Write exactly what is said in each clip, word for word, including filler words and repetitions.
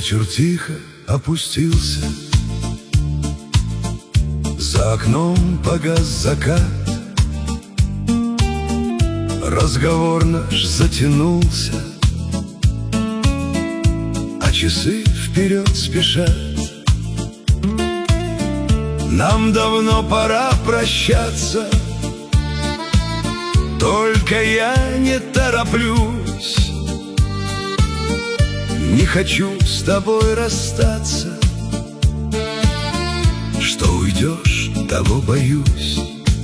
Вечер тихо опустился, за окном погас закат. Разговор наш затянулся, а часы вперед спешат. Нам давно пора прощаться, только я не тороплюсь. Не хочу с тобой расстаться, что уйдешь, того боюсь.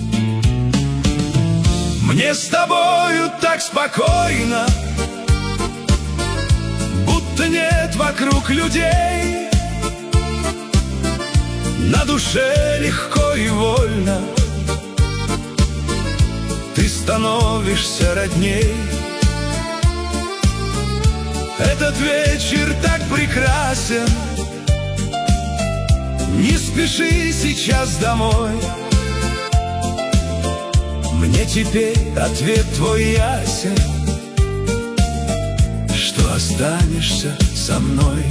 Мне с тобою так спокойно, будто нет вокруг людей. На душе легко и вольно, ты становишься родней. Этот вечер так прекрасен, не спеши сейчас домой. Мне теперь ответ твой ясен, что останешься со мной.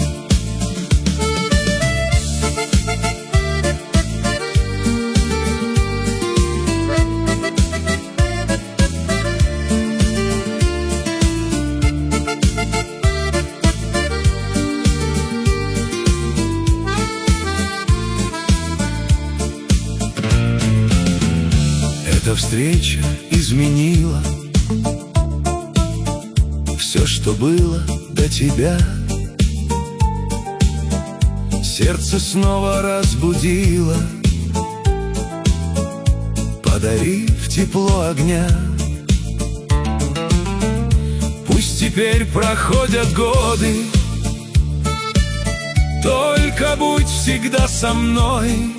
Эта встреча изменила все, что было до тебя. Сердце снова разбудило, подарив тепло огня. Пусть теперь проходят годы, только будь всегда со мной.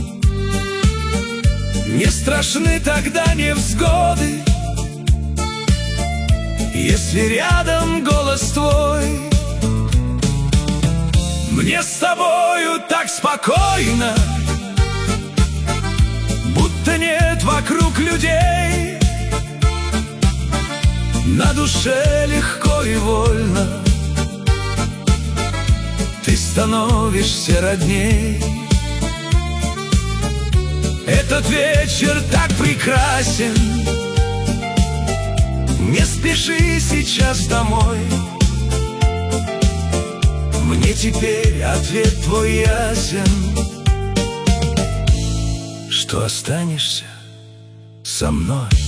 Не страшны тогда невзгоды, если рядом голос твой. Мне с тобою так спокойно, будто нет вокруг людей. На душе легко и вольно, ты становишься родней. Этот вечер так прекрасен, не спеши сейчас домой. Мне теперь ответ твой ясен, что останешься со мной.